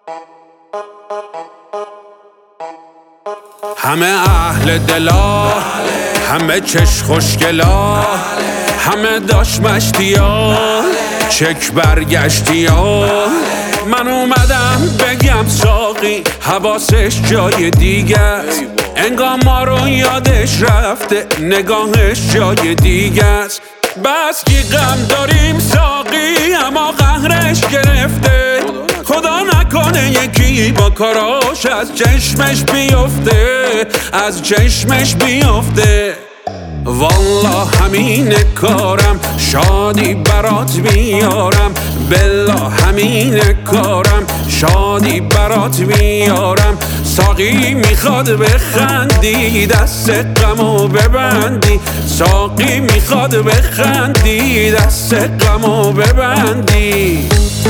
همه اهل دلا، همه چش خوشگلا، همه داش مشتیا، چک برگشتیا. من اومدم بگم ساقی حواسش جای دیگه است، انگار ما رو یادش رفته نگاهش جای دیگه است. بس کی غم داریم ساقی اما قهرش گرفته، خدا نکنه یکی با کاراش از چشمش بیفته، از چشمش بیفته. والله همین کارم، شادی برات میارم، بالله همین کارم، شادی برات میارم. ساقی میخواد بخندی دست غمو ببندی، ساقی میخواد بخندی دست غمو ببندی.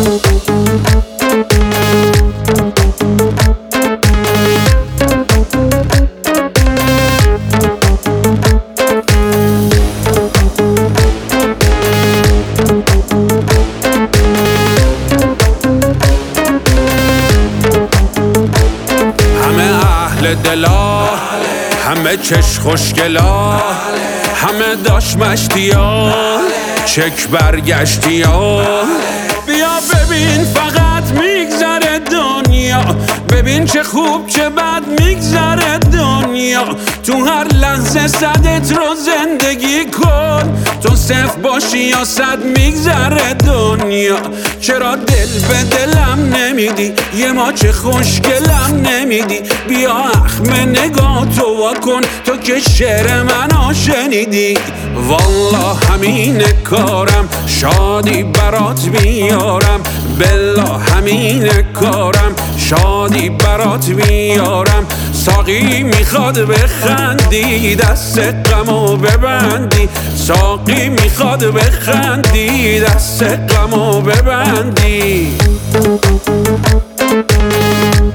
دلا، همه چش خوشگلا، همه داش مشتیا، چک برگشتیا. بیا ببین فقط میگذره دنیا، ببین چه خوب چه بد میگذره دنیا. تو هر لحظه صدت رو زندگی کن، تو صفر باشی یا صد میگذره دنیا. چرا دل به دلم نمیدی، یه ماچه خوشگلم نمیدی؟ بیا اخم نگاه تو واکن، تو که شعر منو شنیدی. والله همین کارم، شادی برات میارم، بالله همین کارم، شادی برات میارم. ساقی میخواد بخندی دست غمو ببندی، ساقی میخواد بخندی دست غمو ببندی.